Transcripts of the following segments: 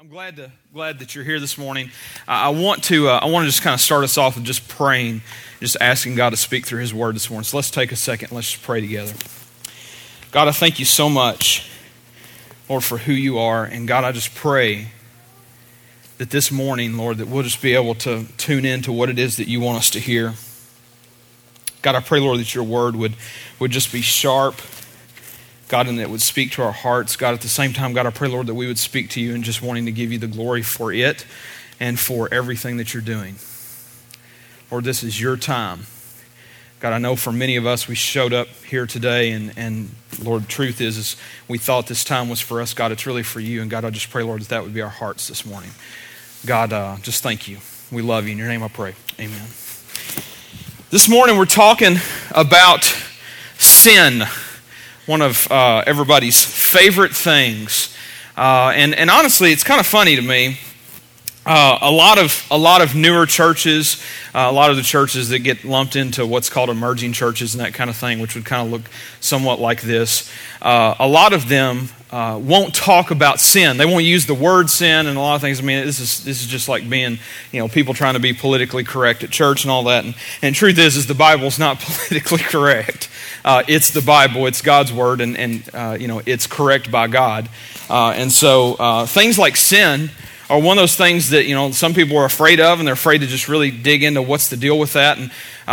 I'm glad that you're here this morning. I want to just kind of start us off with just praying, just asking God to speak through His Word this morning. So let's take a second. Let's just pray together. God, I thank you so much, Lord, for who you are. And God, I just pray that this morning, Lord, that we'll just be able to tune in to what it is that you want us to hear. God, I pray, Lord, that your Word would just be sharp, God, and that it would speak to our hearts. God, at the same time, God, I pray, Lord, that we would speak to you and just wanting to give you the glory for it and for everything that you're doing. Lord, this is your time. God, I know for many of us, we showed up here today and Lord, truth is we thought this time was for us. God, it's really for you. And God, I just pray, Lord, that would be our hearts this morning. God, just thank you. We love you. In your name I pray. Amen. This morning we're talking about sin. One of everybody's favorite things, and honestly, it's kind of funny to me. A lot of newer churches, a lot of the churches that get lumped into what's called emerging churches and that kind of thing, which would kind of look somewhat like this. A lot of them won't talk about sin. They won't use the word sin and a lot of things. I mean, this is just like being, people trying to be politically correct at church and all that. And the truth is the Bible's not politically correct. It's the Bible. It's God's word, and it's correct by God. And so things like sin are one of those things that some people are afraid of, and they're afraid to just really dig into what's the deal with that. And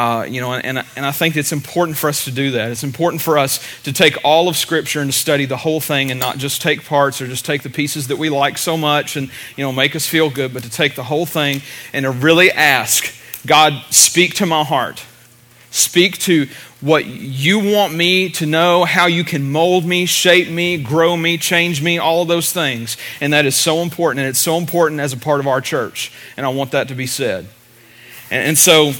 I think it's important for us to do that. It's important for us to take all of Scripture and to study the whole thing, and not just take parts or just take the pieces that we like so much and make us feel good, but to take the whole thing and to really ask God, speak to my heart. Speak to what you want me to know, how you can mold me, shape me, grow me, change me, all of those things. And that is so important, and it's so important as a part of our church. And I want that to be said. And so,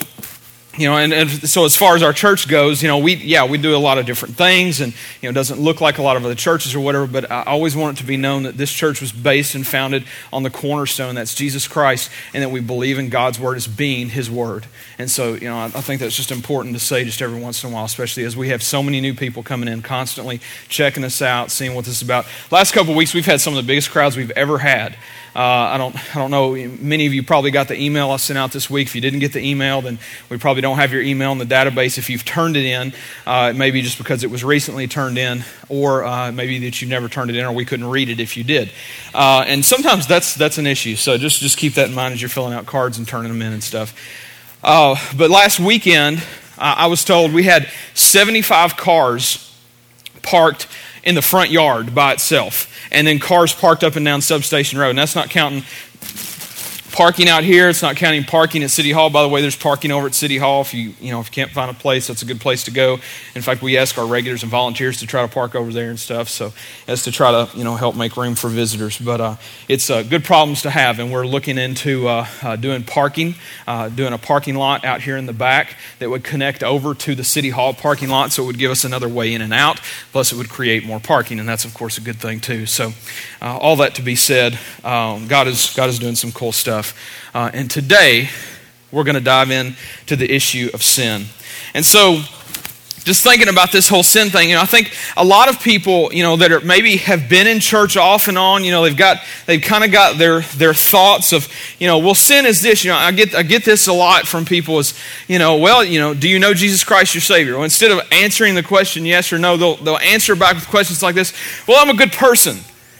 so as far as our church goes, we do a lot of different things, and it doesn't look like a lot of other churches or whatever, but I always want it to be known that this church was based and founded on the cornerstone, that's Jesus Christ, and that we believe in God's word as being His word. And so, I think that's just important to say just every once in a while, especially as we have so many new people coming in constantly, checking us out, seeing what this is about. Last couple of weeks, we've had some of the biggest crowds we've ever had. I don't know, many of you probably got the email I sent out this week. If you didn't get the email, then we probably don't have your email in the database. If you've turned it in, maybe just because it was recently turned in, or maybe that you never turned it in, or we couldn't read it if you did. And sometimes that's an issue, so just keep that in mind as you're filling out cards and turning them in and stuff. But last weekend, I was told we had 75 cars parked in the front yard by itself, and then cars parked up and down Substation Road. And that's not counting parking out here. It's not counting parking at City Hall. By the way, there's parking over at City Hall. If you can't find a place, that's a good place to go. In fact, we ask our regulars and volunteers to try to park over there and stuff, so as to try to help make room for visitors. But it's good problems to have, and we're looking into doing parking, doing a parking lot out here in the back that would connect over to the City Hall parking lot, so it would give us another way in and out. Plus, it would create more parking, and that's of course a good thing too. So, all that to be said, God is doing some cool stuff. And today, we're going to dive into the issue of sin. And so, just thinking about this whole sin thing, I think a lot of people, that are maybe have been in church off and on, they've kind of got their thoughts of, well, sin is this. I get this a lot from people is, do you know Jesus Christ your Savior? Well, instead of answering the question yes or no, they'll answer back with questions like this. Well, I'm a good person.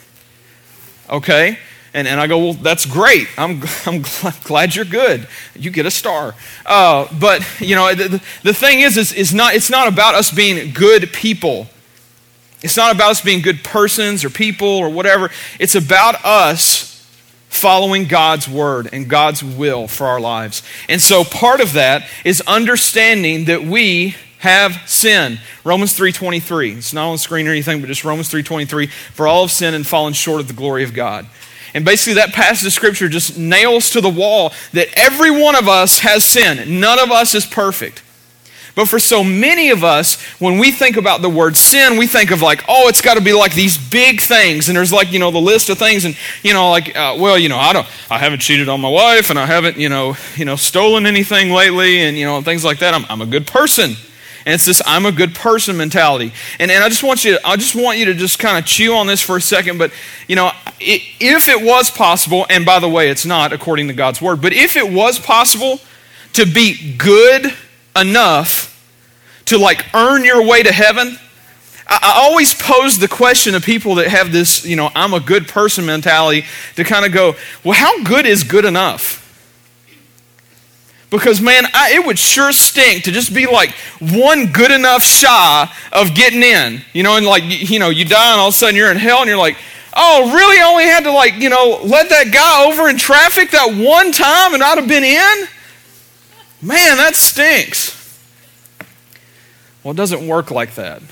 Okay. And I go, well, that's great. I'm glad you're good. You get a star. But the thing is it's not about us being good people. It's not about us being good persons or people or whatever. It's about us following God's word and God's will for our lives. And so part of that is understanding that we have sin. Romans 3:23. It's not on the screen or anything, but just Romans 3:23. For all have sinned and fallen short of the glory of God. And basically that passage of Scripture just nails to the wall that every one of us has sin. None of us is perfect. But for so many of us, when we think about the word sin, we think of it's got to be like these big things. And there's the list of things. And, I haven't cheated on my wife, and I haven't, stolen anything lately, and, things like that. I'm a good person. And it's this I'm a good person mentality. And I just want you to just kind of chew on this for a second. But, if it was possible, and by the way, it's not according to God's word, but if it was possible to be good enough to like earn your way to heaven, I always pose the question to people that have this, I'm a good person mentality to kind of go, well, how good is good enough? Because, man, it would sure stink to just be like one good enough shy of getting in. And like, you die and all of a sudden you're in hell and you're like, oh, really? I only had to let that guy over in traffic that one time and I'd have been in? Man, that stinks. Well, it doesn't work like that.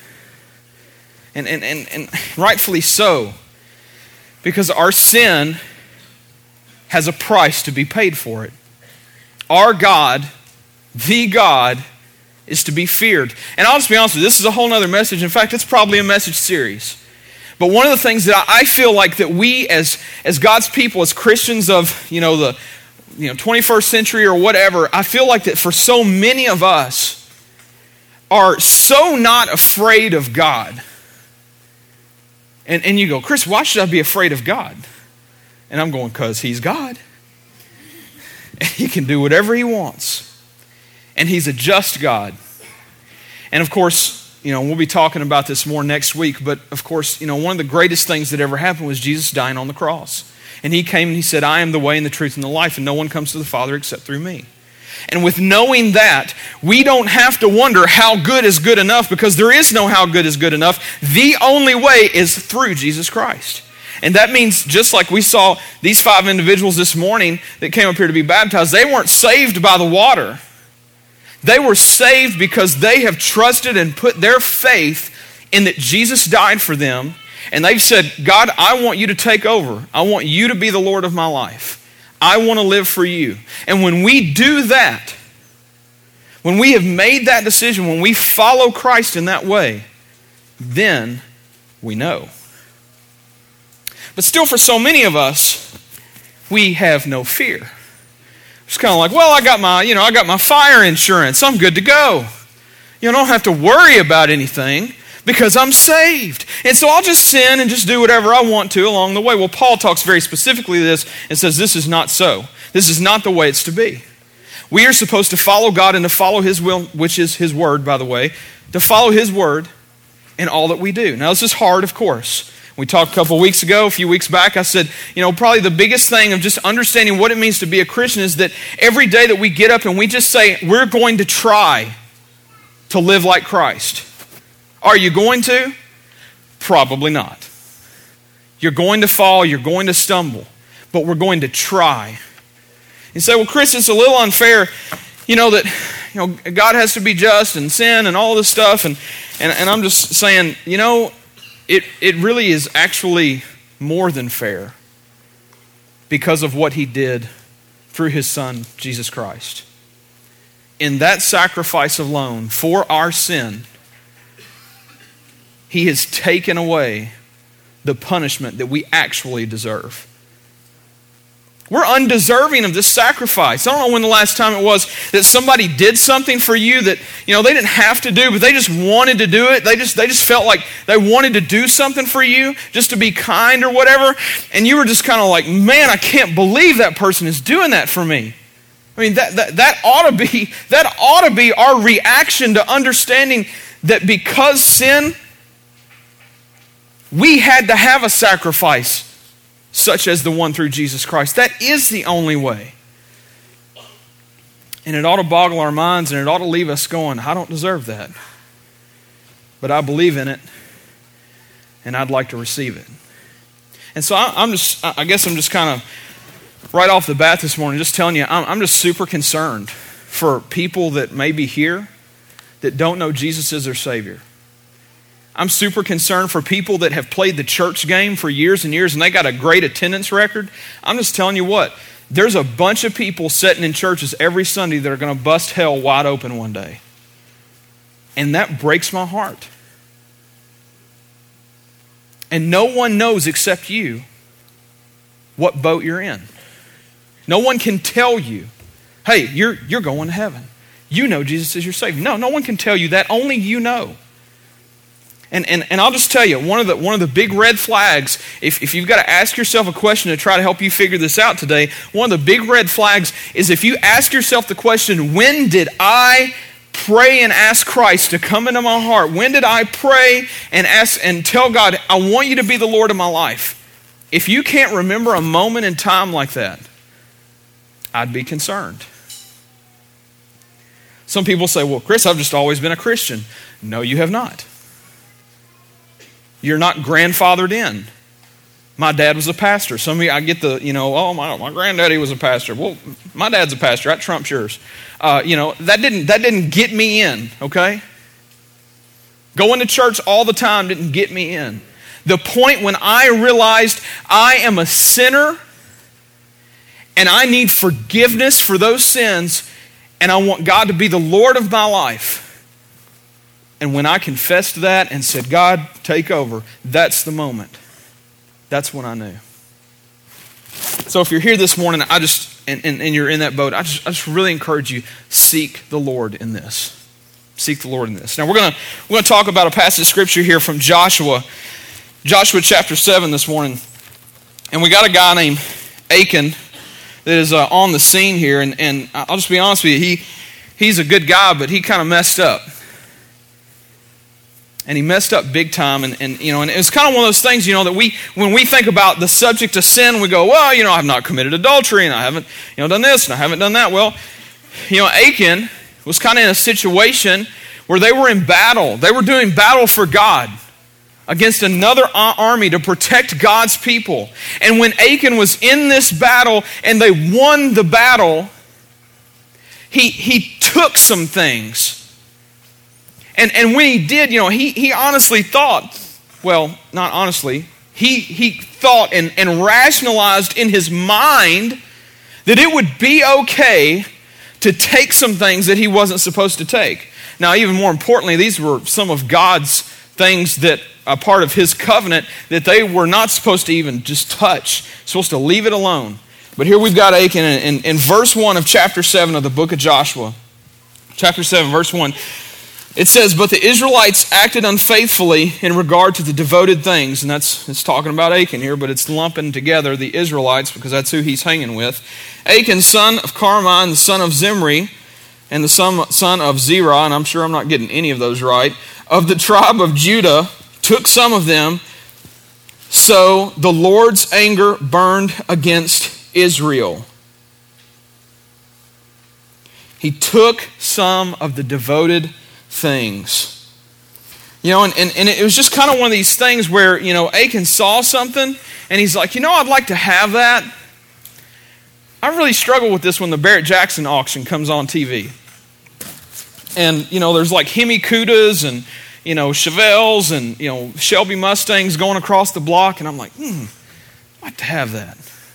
And rightfully so. Because our sin has a price to be paid for it. Our God, the God, is to be feared. And I'll just be honest with you, this is a whole other message. In fact, it's probably a message series. But one of the things that I feel like that we as God's people, as Christians of the 21st century or whatever, I feel like that for so many of us are so not afraid of God. And you go, Chris, why should I be afraid of God? And I'm going, because He's God. And He can do whatever He wants. And He's a just God. And of course, we'll be talking about this more next week, but of course, one of the greatest things that ever happened was Jesus dying on the cross. And He came and He said, I am the way and the truth and the life, and no one comes to the Father except through me. And with knowing that, we don't have to wonder how good is good enough, because there is no how good is good enough. The only way is through Jesus Christ. And that means, just like we saw these 5 individuals this morning that came up here to be baptized, they weren't saved by the water. They were saved because they have trusted and put their faith in that Jesus died for them. And they've said, God, I want you to take over. I want you to be the Lord of my life. I want to live for you. And when we do that, when we have made that decision, when we follow Christ in that way, then we know. But still, for so many of us, we have no fear. It's kind of like, well, I got my fire insurance. I'm good to go. I don't have to worry about anything because I'm saved. And so I'll just sin and just do whatever I want to along the way. Well, Paul talks very specifically to this and says this is not so. This is not the way it's to be. We are supposed to follow God and to follow His will, which is His word, by the way, to follow His word in all that we do. Now, this is hard, of course. We talked a few weeks back, I said, probably the biggest thing of just understanding what it means to be a Christian is that every day that we get up and we just say, we're going to try to live like Christ. Are you going to? Probably not. You're going to fall, you're going to stumble, but we're going to try. You say, well, Chris, it's a little unfair, that God has to be just and sin and all this stuff, and I'm just saying, it really is actually more than fair because of what He did through His Son, Jesus Christ. In that sacrifice alone for our sin, He has taken away the punishment that we actually deserve. We're undeserving of this sacrifice. I don't know when the last time it was that somebody did something for you that, they didn't have to do, but they just wanted to do it. They just felt like they wanted to do something for you, just to be kind or whatever. And you were just kind of like, man, I can't believe that person is doing that for me. I mean, that ought to be our reaction to understanding that because sin, we had to have a sacrifice such as the one through Jesus Christ. That is the only way. And it ought to boggle our minds, and it ought to leave us going, I don't deserve that. But I believe in it, and I'd like to receive it. And so I guess I'm just kind of, right off the bat this morning, just telling you, I'm just super concerned for people that may be here that don't know Jesus as their Savior. I'm super concerned for people that have played the church game for years and years and they got a great attendance record. I'm just telling you what, there's a bunch of people sitting in churches every Sunday that are going to bust hell wide open one day. And that breaks my heart. And no one knows except you what boat you're in. No one can tell you, hey, you're going to heaven. You know Jesus is your Savior. No one can tell you that. Only you know. And I'll just tell you, one of the big red flags, if you've got to ask yourself a question to try to help you figure this out today, one of the big red flags is if you ask yourself the question, when did I pray and ask Christ to come into my heart? When did I pray and ask and tell God, I want you to be the Lord of my life? If you can't remember a moment in time like that, I'd be concerned. Some people say, well, Chris, I've just always been a Christian. No, you have not. You're not grandfathered in. My dad was a pastor. Some of you, I get the, my granddaddy was a pastor. Well, my dad's a pastor. That trumps yours. That didn't get me in, okay? Going to church all the time didn't get me in. The point when I realized I am a sinner and I need forgiveness for those sins and I want God to be the Lord of my life. And when I confessed that and said, God, take over, that's the moment. That's when I knew. So if you're here this morning, and you're in that boat, I just really encourage you, seek the Lord in this. Seek the Lord in this. Now we're going to talk about a passage of Scripture here from Joshua chapter 7 this morning. And we got a guy named Achan that is on the scene here. And I'll just be honest with you, he's a good guy, but he kind of messed up. And he messed up big time, and it's kind of one of those things, that when we think about the subject of sin, we go, well, I've not committed adultery, and I haven't, done this, and I haven't done that. Well, Achan was kind of in a situation where they were in battle. They were doing battle for God against another army to protect God's people. And when Achan was in this battle and they won the battle, he took some things. And when he did, he honestly thought, well, not honestly, he thought and rationalized in his mind that it would be okay to take some things that he wasn't supposed to take. Now, even more importantly, these were some of God's things that are part of his covenant that they were not supposed to even just touch, supposed to leave it alone. But here we've got Achan in verse 1 of chapter 7 of the book of Joshua. Chapter 7, verse 1. It says, but the Israelites acted unfaithfully in regard to the devoted things. And it's talking about Achan here, but it's lumping together the Israelites because that's who he's hanging with. Achan, son of Carmi, the son of Zimri, and the son of Zerah, and I'm sure I'm not getting any of those right, of the tribe of Judah, took some of them. So the Lord's anger burned against Israel. He took some of the devoted things. And it was just kind of one of these things where, Achan saw something and he's like, I'd like to have that. I really struggle with this when the Barrett Jackson auction comes on TV. And, there's like Hemi Cudas and, Chevelles and, Shelby Mustangs going across the block. And I'm like, I'd like to have that.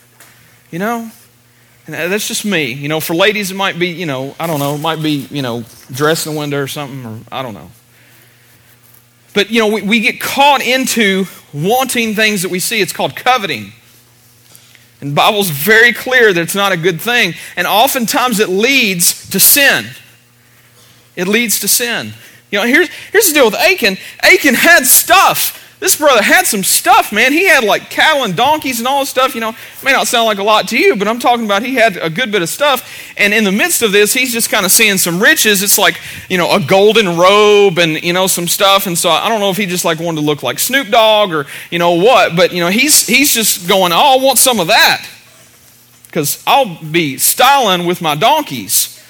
And that's just me. For ladies, it might be, I don't know, it might be, dress in the window or something, or I don't know. But, we get caught into wanting things that we see. It's called coveting. And the Bible's very clear that it's not a good thing. And oftentimes it leads to sin. It leads to sin. Here's the deal with Achan. Achan had stuff. This brother had some stuff, man. He had like cattle and donkeys and all this stuff. It may not sound like a lot to you, but I'm talking about he had a good bit of stuff. And in the midst of this, he's just kind of seeing some riches. It's like, a golden robe and, some stuff. And so I don't know if he just like wanted to look like Snoop Dogg or, what. But, he's just going, oh, I want some of that. Because I'll be styling with my donkeys.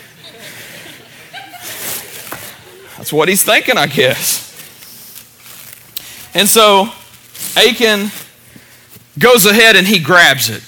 That's what he's thinking, I guess. And so Achan goes ahead and he grabs it.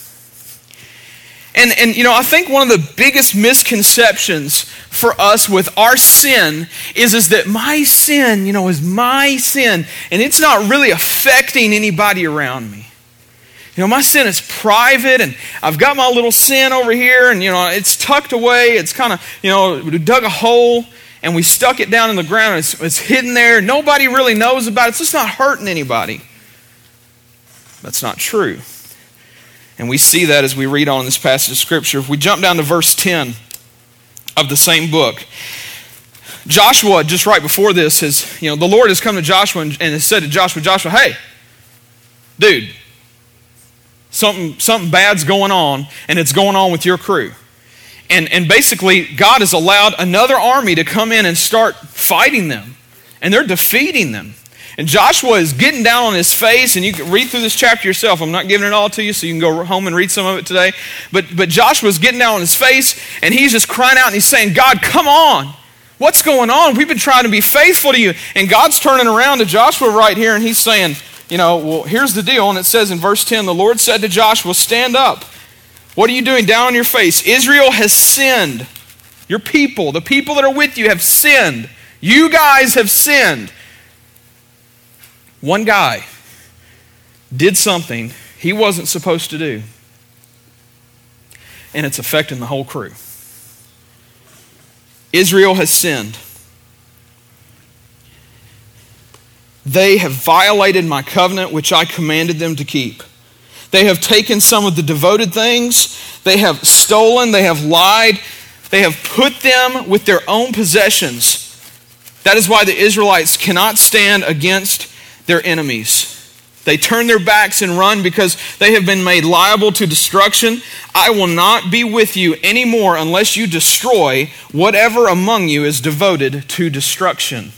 And I think one of the biggest misconceptions for us with our sin is that my sin, is my sin. And it's not really affecting anybody around me. My sin is private and I've got my little sin over here and, it's tucked away. It's kind of, we dug a hole and we stuck it down in the ground. It's hidden there. Nobody really knows about it. It's just not hurting anybody. That's not true. And we see that as we read on in this passage of Scripture. If we jump down to verse 10 of the same book, Joshua, just right before this, the Lord has come to Joshua and has said to Joshua, hey, dude, something bad's going on, and it's going on with your crew. And basically, God has allowed another army to come in and start fighting them, and they're defeating them. And Joshua is getting down on his face, and you can read through this chapter yourself. I'm not giving it all to you, so you can go home and read some of it today. But Joshua's getting down on his face, and he's just crying out, and he's saying, God, come on. What's going on? We've been trying to be faithful to you. And God's turning around to Joshua right here, and he's saying, well, here's the deal. And it says in verse 10, the Lord said to Joshua, stand up. What are you doing down on your face? Israel has sinned. Your people, the people that are with you have sinned. You guys have sinned. One guy did something he wasn't supposed to do, and it's affecting the whole crew. Israel has sinned. They have violated my covenant, which I commanded them to keep. They have taken some of the devoted things. They have stolen. They have lied. They have put them with their own possessions. That is why the Israelites cannot stand against their enemies. They turn their backs and run because they have been made liable to destruction. I will not be with you anymore unless you destroy whatever among you is devoted to destruction.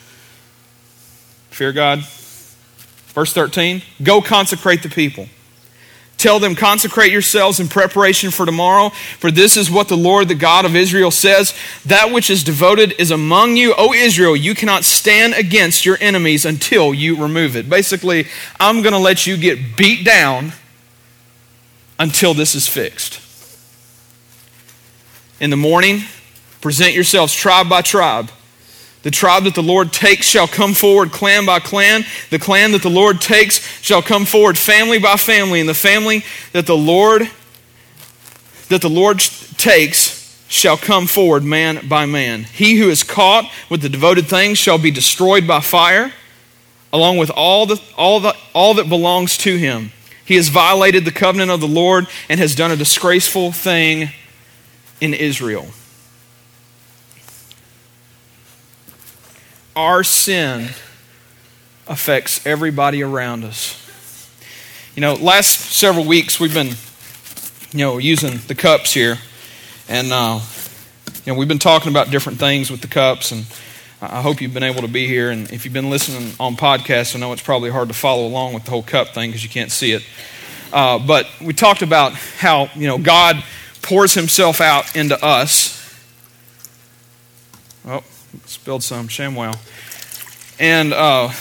Fear God. Verse 13, go consecrate the people. Tell them, consecrate yourselves in preparation for tomorrow, for this is what the Lord, the God of Israel, says. That which is devoted is among you. O Israel, you cannot stand against your enemies until you remove it. Basically, I'm going to let you get beat down until this is fixed. In the morning, present yourselves tribe by tribe. The tribe that the Lord takes shall come forward clan by clan. The clan that the Lord takes shall come forward family by family. And the family that the Lord takes shall come forward man by man. He who is caught with the devoted things shall be destroyed by fire, along with all that belongs to him. He has violated the covenant of the Lord and has done a disgraceful thing in Israel. Our sin affects everybody around us. Last several weeks we've been, using the cups here. And, we've been talking about different things with the cups. And I hope you've been able to be here. And if you've been listening on podcasts, I know it's probably hard to follow along with the whole cup thing because you can't see it. But we talked about how, God pours himself out into us. Oh, spilled some, ShamWow. And,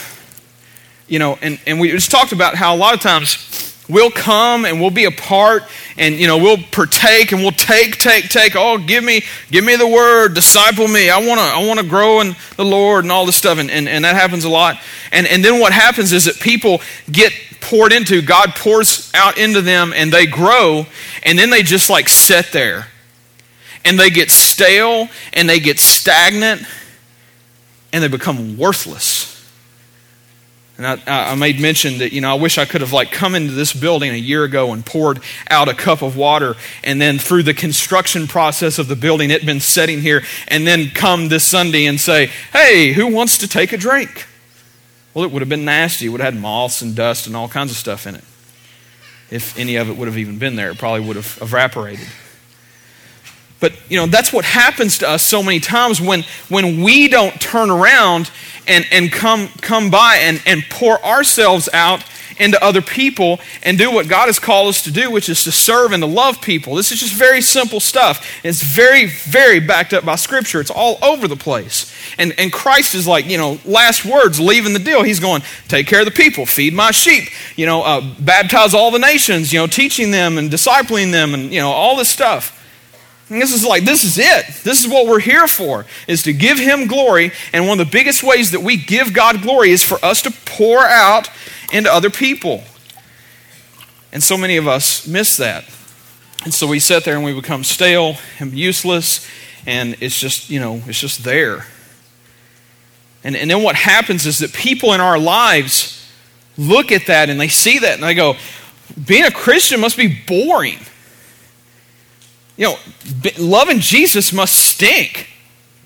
and we just talked about how a lot of times we'll come and we'll be a part and, we'll partake and we'll take. Oh, give me the word, disciple me. I want to grow in the Lord and all this stuff. And that happens a lot. And then what happens is that people get poured into, God pours out into them and they grow and then they just sit there. And they get stale and they get stagnant and they become worthless. And I made mention that, I wish I could have come into this building a year ago and poured out a cup of water and then through the construction process of the building, it'd been sitting here and then come this Sunday and say, hey, who wants to take a drink? Well, it would have been nasty. It would have had moths and dust and all kinds of stuff in it. If any of it would have even been there, it probably would have evaporated. But, that's what happens to us so many times when we don't turn around and come by and pour ourselves out into other people and do what God has called us to do, which is to serve and to love people. This is just very simple stuff. It's very, very backed up by Scripture. It's all over the place. And Christ is last words, leaving the deal. He's going, take care of the people, feed my sheep, baptize all the nations, teaching them and discipling them and, all this stuff. And this is it. This is what we're here for, is to give him glory. And one of the biggest ways that we give God glory is for us to pour out into other people. And so many of us miss that. And so we sit there and we become stale and useless, and it's just, it's just there. And then what happens is that people in our lives look at that and they see that and they go, being a Christian must be boring. Loving Jesus must stink.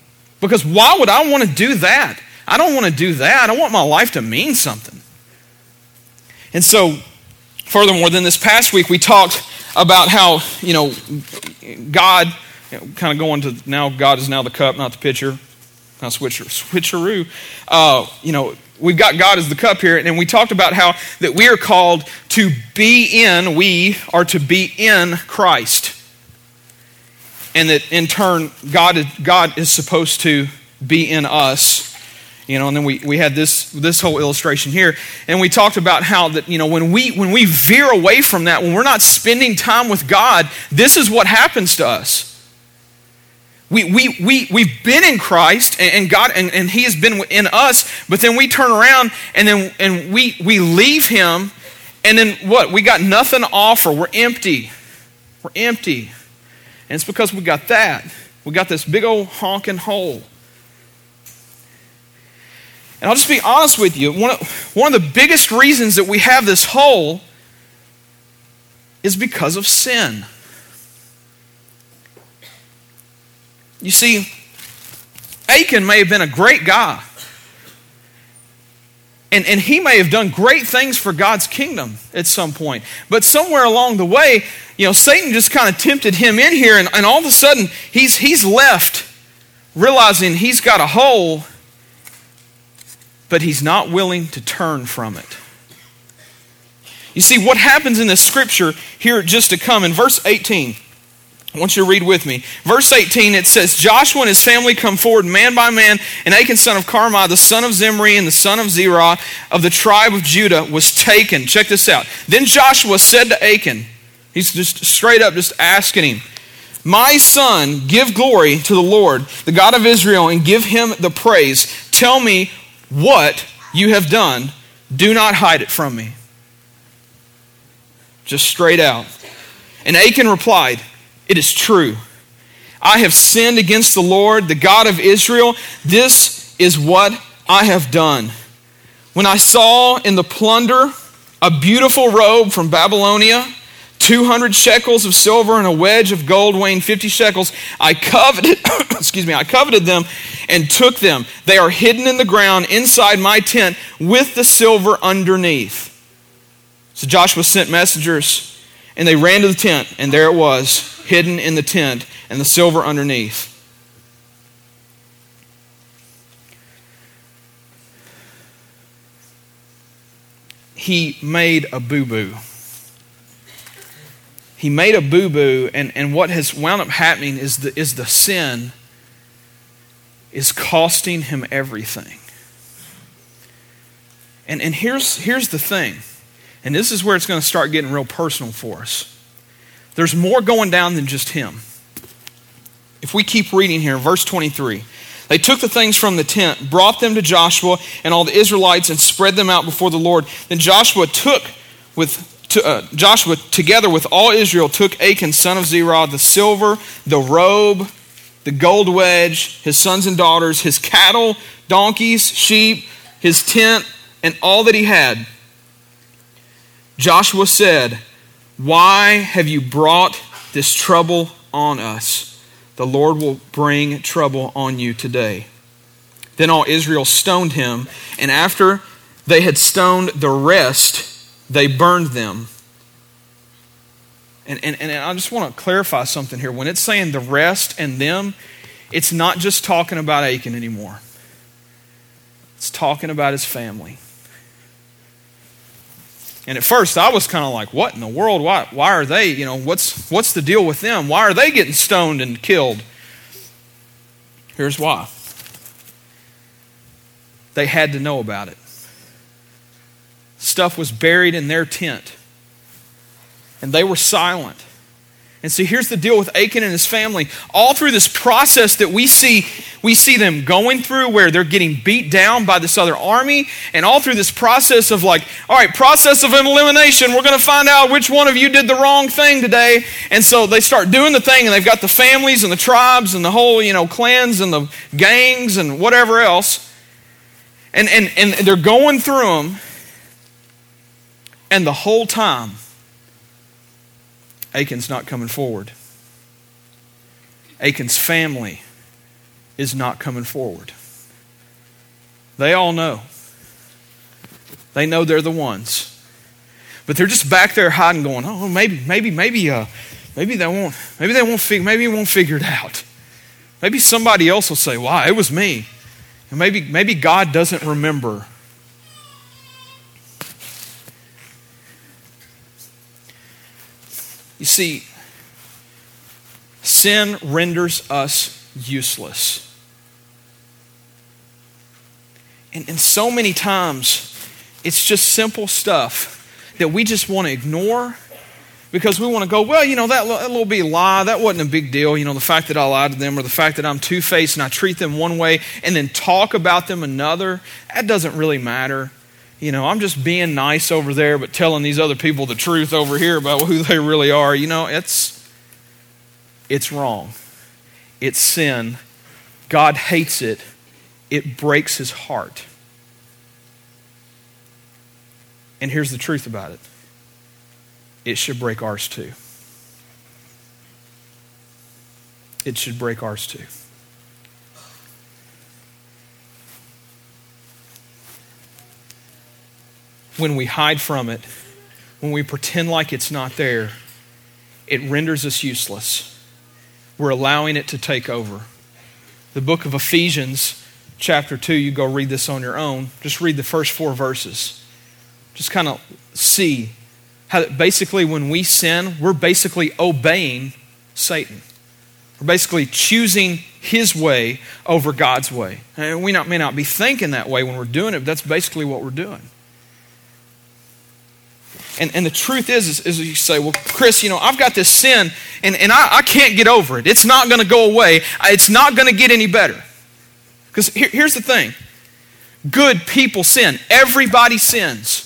Because why would I want to do that? I don't want to do that. I want my life to mean something. And so, furthermore, then this past week we talked about how, God, kind of going to now God is now the cup, not the pitcher. Kind of switcheroo. We've got God as the cup here, and we talked about how that we are called to we are to be in Christ. And that in turn, God is supposed to be in us. And then we had this whole illustration here, and we talked about how that when we veer away from that, when we're not spending time with God, this is what happens to us. We've been in Christ, and God and He has been in us, but then we turn around and we leave Him, and then what? We got nothing to offer. We're empty. We're empty, and it's because we got that. We got this big old honking hole. And I'll just be honest with you, one of the biggest reasons that we have this hole is because of sin. You see, Achan may have been a great guy. And he may have done great things for God's kingdom at some point. But somewhere along the way, Satan just kind of tempted him in here, and all of a sudden, he's left realizing he's got a hole, but he's not willing to turn from it. You see, what happens in this scripture here just to come in verse 18, I want you to read with me. Verse 18, it says, Joshua and his family come forward man by man, and Achan son of Carmi, the son of Zimri, and the son of Zerah of the tribe of Judah was taken. Check this out. Then Joshua said to Achan, he's just straight up just asking him, my son, give glory to the Lord, the God of Israel, and give him the praise. Tell me what you have done. Do not hide it from me. Just straight out. And Achan replied, it is true. I have sinned against the Lord, the God of Israel. This is what I have done. When I saw in the plunder a beautiful robe from Babylonia, 200 shekels of silver and a wedge of gold weighing 50 shekels, I coveted them and took them. They are hidden in the ground inside my tent with the silver underneath. So Joshua sent messengers, and they ran to the tent, and there it was, hidden in the tent, and the silver underneath. He made a boo-boo. He made a boo-boo, and what has wound up happening is the sin is costing him everything. And here's the thing, and this is where it's going to start getting real personal for us. There's more going down than just him. If we keep reading here, verse 23. They took the things from the tent, brought them to Joshua and all the Israelites, and spread them out before the Lord. Then Joshua together with all Israel, took Achan, son of Zerah, the silver, the robe, the gold wedge, his sons and daughters, his cattle, donkeys, sheep, his tent, and all that he had. Joshua said, why have you brought this trouble on us? The Lord will bring trouble on you today. Then all Israel stoned him, and after they had stoned the rest, they burned them. And I just want to clarify something here. When it's saying the rest and them, it's not just talking about Achan anymore. It's talking about his family. And at first I was kind of like, what in the world? Why are they, what's the deal with them? Why are they getting stoned and killed? Here's why. They had to know about it. Stuff was buried in their tent. And they were silent. And so here's the deal with Achan and his family. All through this process that we see them going through where they're getting beat down by this other army. And all through this process of process of elimination. We're going to find out which one of you did the wrong thing today. And so they start doing the thing, and they've got the families and the tribes and the whole, clans and the gangs and whatever else. And they're going through them. And the whole time, Achan's not coming forward. Achan's family is not coming forward. They all know. They know they're the ones. But they're just back there hiding, going, oh, maybe they won't figure it out. Maybe somebody else will say, wow, it was me. And maybe God doesn't remember. You see, sin renders us useless. And so many times, it's just simple stuff that we just want to ignore because we want to go, well, that little bitty lie, that wasn't a big deal. The fact that I lied to them or the fact that I'm two-faced and I treat them one way and then talk about them another, that doesn't really matter. I'm just being nice over there but telling these other people the truth over here about who they really are. It's wrong. It's sin. God hates it. It breaks his heart. And here's the truth about it. It should break ours too. It should break ours too. When we hide from it, when we pretend like it's not there, it renders us useless. We're allowing it to take over. The book of Ephesians, chapter 2, you go read this on your own. Just read the first 4 verses. Just kind of see how basically when we sin, we're basically obeying Satan. We're basically choosing his way over God's way. And we may not be thinking that way when we're doing it, but that's basically what we're doing. And the truth is you say, well, Chris, I've got this sin and I can't get over it. It's not going to go away. It's not going to get any better. Because here's the thing. Good people sin. Everybody sins.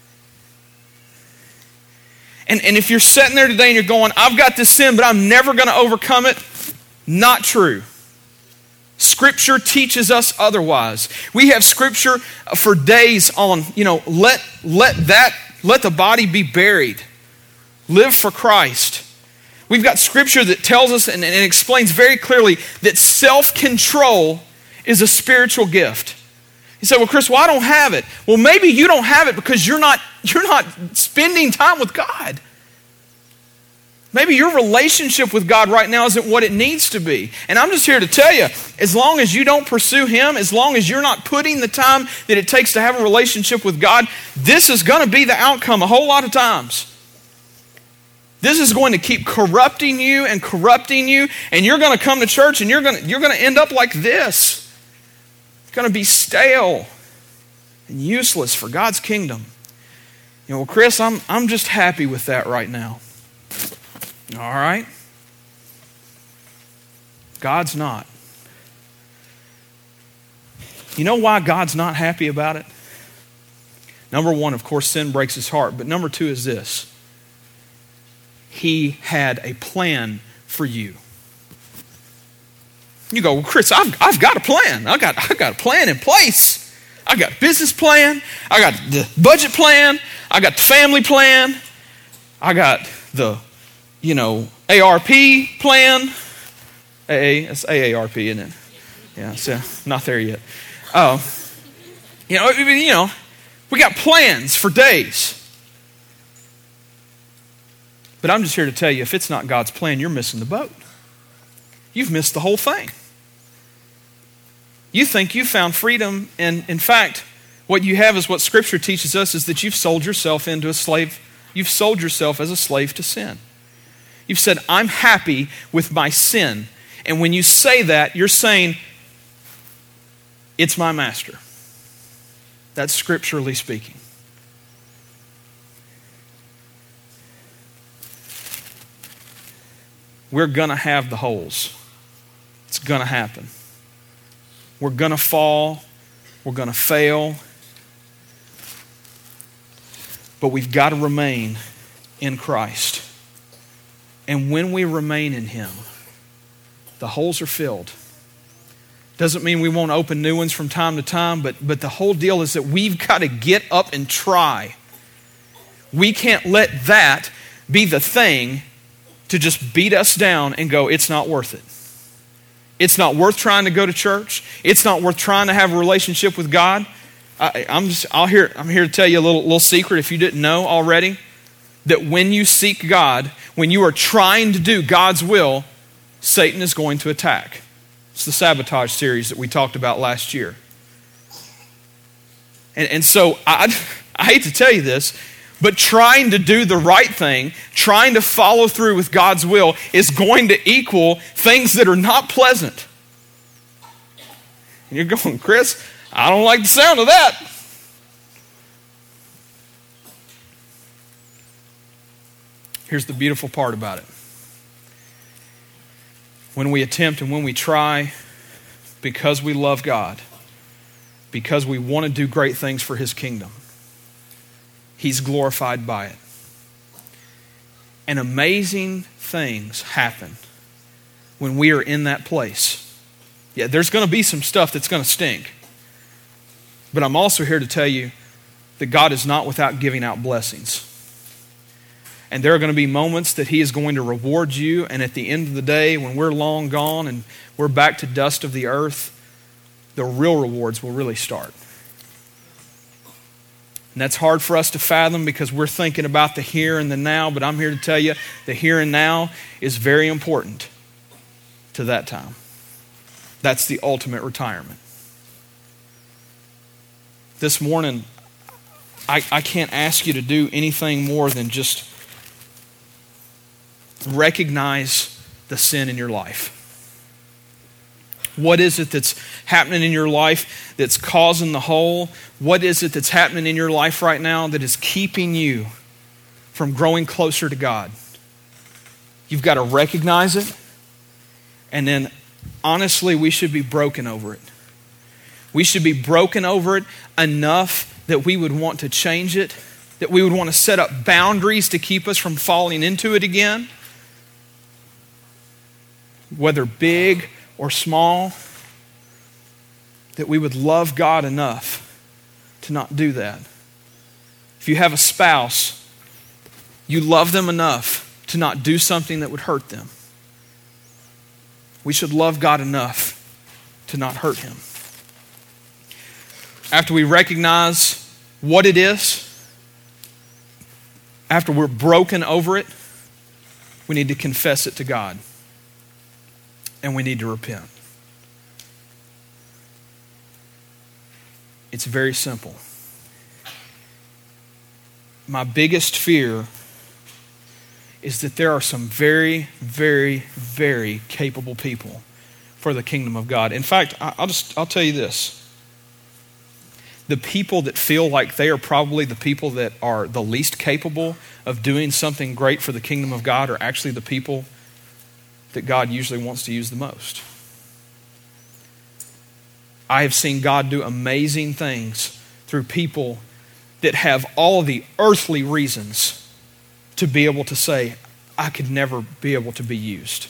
And if you're sitting there today and you're going, I've got this sin, but I'm never going to overcome it, not true. Scripture teaches us otherwise. We have Scripture for days on, let the body be buried. Live for Christ. We've got Scripture that tells us and explains very clearly that self-control is a spiritual gift. You say, well, Chris, I don't have it. Well, maybe you don't have it because you're not spending time with God. Maybe your relationship with God right now isn't what it needs to be. And I'm just here to tell you, as long as you don't pursue Him, as long as you're not putting the time that it takes to have a relationship with God, this is going to be the outcome a whole lot of times. This is going to keep corrupting you, and you're going to come to church and you're going to end up like this. It's going to be stale and useless for God's kingdom. Well, Chris, I'm just happy with that right now. All right? God's not. You know why God's not happy about it? Number 1, of course, sin breaks his heart. But number 2 is this. He had a plan for you. You go, well, Chris, I've got a plan. I got a plan in place. I got a business plan. I got the budget plan. I got the family plan. I got the, ARP plan. It's AARP, isn't it? Yeah, so not there yet. We got plans for days. But I'm just here to tell you, if it's not God's plan, you're missing the boat. You've missed the whole thing. You think you found freedom, and in fact, what you have is what Scripture teaches us is that you've sold yourself into a slave. You've sold yourself as a slave to sin. You've said, I'm happy with my sin. And when you say that, you're saying, it's my master. That's scripturally speaking. We're going to have the holes. It's going to happen. We're going to fall. We're going to fail. But we've got to remain in Christ. And when we remain in Him, the holes are filled. Doesn't mean we won't open new ones from time to time, but the whole deal is that we've got to get up and try. We can't let that be the thing to just beat us down and go, it's not worth it. It's not worth trying to go to church. It's not worth trying to have a relationship with God. I'm here to tell you a little secret if you didn't know already, that when you seek God, when you are trying to do God's will, Satan is going to attack. It's the sabotage series that we talked about last year. And so I hate to tell you this, but trying to do the right thing, trying to follow through with God's will is going to equal things that are not pleasant. And you're going, Chris, I don't like the sound of that. Here's the beautiful part about it. When we attempt and when we try, because we love God, because we want to do great things for His kingdom, He's glorified by it. And amazing things happen when we are in that place. Yeah, there's going to be some stuff that's going to stink. But I'm also here to tell you that God is not without giving out blessings. And there are going to be moments that He is going to reward you. And at the end of the day, when we're long gone and we're back to dust of the earth, the real rewards will really start. And that's hard for us to fathom because we're thinking about the here and the now, but I'm here to tell you the here and now is very important to that time. That's the ultimate retirement. This morning, I can't ask you to do anything more than just recognize the sin in your life. What is it that's happening in your life that's causing the hole? What is it that's happening in your life right now that is keeping you from growing closer to God? You've got to recognize it. And then, honestly, we should be broken over it. We should be broken over it enough that we would want to change it, that we would want to set up boundaries to keep us from falling into it again. Whether big or small, that we would love God enough to not do that. If you have a spouse, you love them enough to not do something that would hurt them. We should love God enough to not hurt Him. After we recognize what it is, after we're broken over it, we need to confess it to God. And we need to repent. It's very simple. My biggest fear is that there are some very, very, very capable people for the kingdom of God. In fact, I'll tell you this. The people that feel like they are probably the people that are the least capable of doing something great for the kingdom of God are actually the people that God usually wants to use the most. I have seen God do amazing things through people that have all the earthly reasons to be able to say, I could never be able to be used.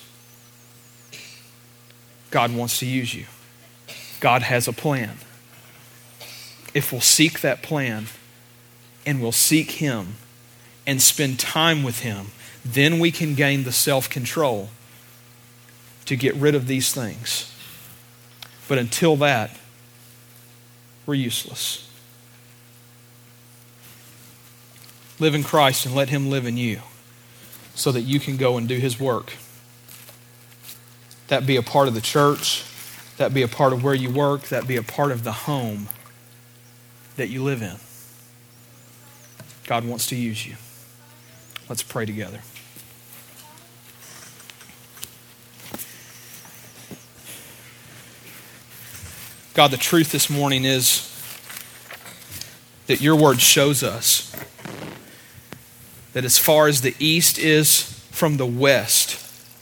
God wants to use you. God has a plan. If we'll seek that plan and we'll seek Him and spend time with Him, then we can gain the self-control to get rid of these things. But until that, we're useless. Live in Christ and let Him live in you so that you can go and do His work. That be a part of the church, that be a part of where you work, that be a part of the home that you live in. God wants to use you. Let's pray together. God, the truth this morning is that your word shows us that as far as the east is from the west,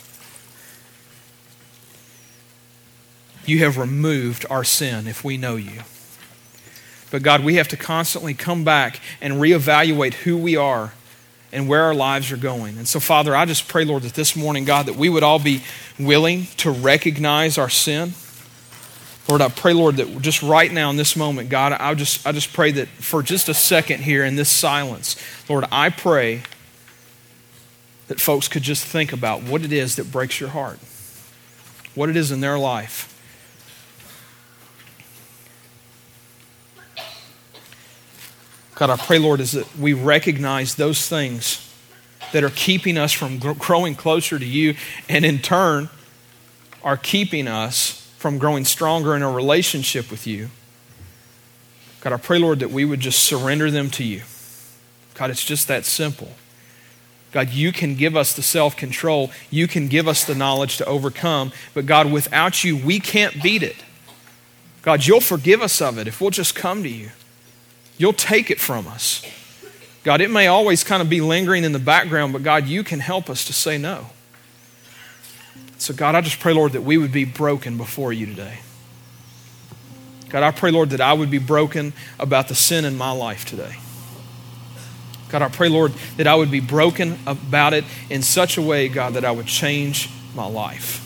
you have removed our sin if we know you. But God, we have to constantly come back and reevaluate who we are and where our lives are going. And so, Father, I just pray, Lord, that this morning, God, that we would all be willing to recognize our sin. Lord, I pray, Lord, that just right now in this moment, God, I just pray that for just a second here in this silence, Lord, I pray that folks could just think about what it is that breaks your heart. what it is in their life. God, I pray, Lord, is that we recognize those things that are keeping us from growing closer to you, and in turn are keeping us from growing stronger in our relationship with you. God, I pray, Lord, that we would just surrender them to you. God, it's just that simple. God, you can give us the self-control. You can give us the knowledge to overcome. But God, without you, we can't beat it. God, you'll forgive us of it if we'll just come to you. You'll take it from us. God, it may always kind of be lingering in the background, but God, you can help us to say no. So God, I just pray, Lord, that we would be broken before you today. God, I pray, Lord, that I would be broken about the sin in my life today. God, I pray, Lord, that I would be broken about it in such a way, God, that I would change my life.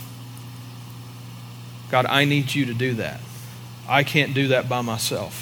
God, I need you to do that. I can't do that by myself.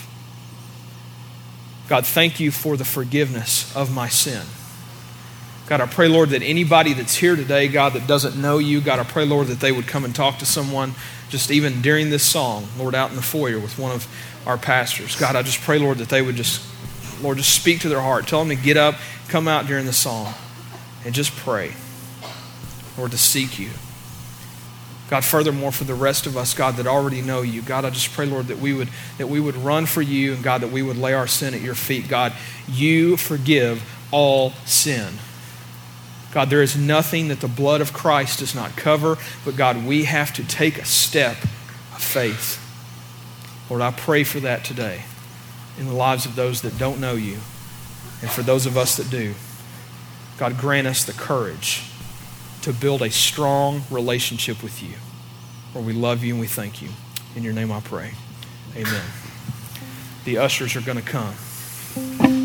God, thank you for the forgiveness of my sin. God, I pray, Lord, that anybody that's here today, God, that doesn't know you, God, I pray, Lord, that they would come and talk to someone just even during this song, Lord, out in the foyer with one of our pastors. God, I just pray, Lord, that they would just speak to their heart. Tell them to get up, come out during the song, and just pray. Lord, to seek you. God, furthermore, for the rest of us, God, that already know you, God, I just pray, Lord, that we would run for you, and God, that we would lay our sin at your feet. God, you forgive all sin. God, there is nothing that the blood of Christ does not cover, but God, we have to take a step of faith. Lord, I pray for that today in the lives of those that don't know you, and for those of us that do. God, grant us the courage to build a strong relationship with you, where we love you and we thank you. In your name I pray. Amen. The ushers are going to come.